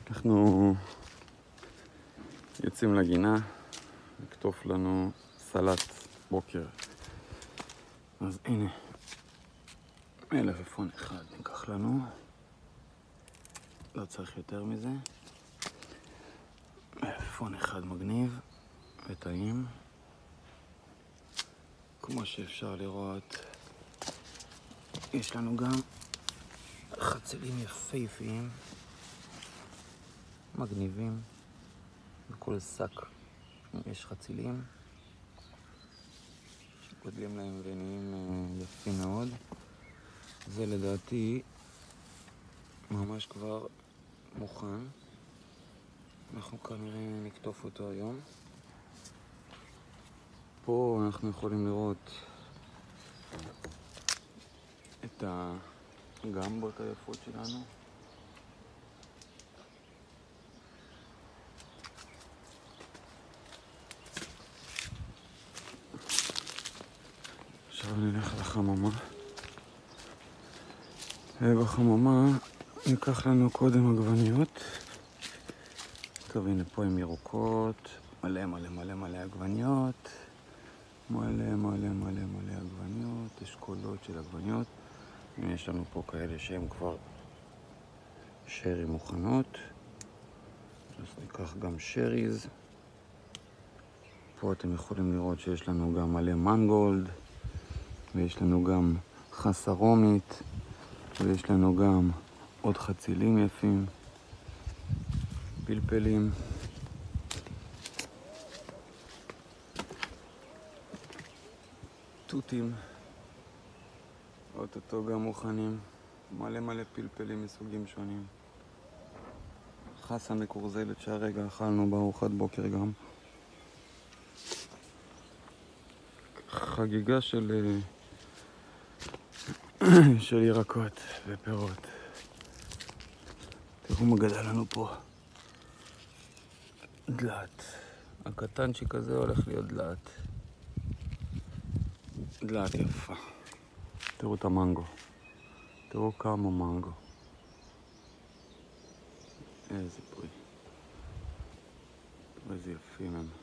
אנחנו יוצאים לגינה לקטוף לנו סלט בוקר. אז הנה, מלפפון אחד ניקח לנו, לא צריך יותר מזה. מלפפון אחד מגניב וטעים, כמו שאפשר לראות. יש לנו גם חצילים יפהפיים מגניבים, בכל שק יש חצילים שגודלים להם ונהיים יפים מאוד. זה לדעתי ממש כבר מוכן, אנחנו כנראה נקטוף אותו היום. פה אנחנו יכולים לראות את הגמבות היפות שלנו. עכשיו נלך לחממה, ובחממה ניקח לנו קודם עגבניות. טוב, הנה פה עם ירוקות, מלא מלא מלא מלא עגבניות, מלא מלא מלא מלא עגבניות, אשכולות של עגבניות. יש לנו פה כאלה שהם כבר שרי מוכנות, אז ניקח גם שריז. פה אתם יכולים לראות שיש לנו גם מלא מנגולד, ויש לנו גם חסה רומית, ויש לנו גם עוד חצילים יפים, פלפלים, תותים, אוטוטו גם מוכנים, מלא מלא פלפלים מסוגים שונים, חסה מקורזלת שהרגע אכלנו בארוחת בוקר גם. חגיגה של ירקות ופירות. תראו מה גדל לנו פה. דלת. הקטנצ'יק הזה הולך להיות דלת. דלת יפה. תראו את המנגו. תראו כמה מנגו. איזה פרי. איזה יפים הם.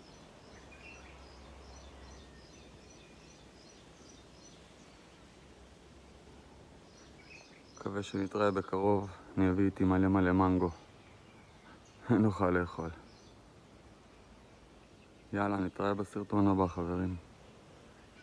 מקווה שנתראה בקרוב, אני אביא איתי מלא מלא מנגו. נוכל לאכול. יאללה, נתראה בסרטון הבא, חברים.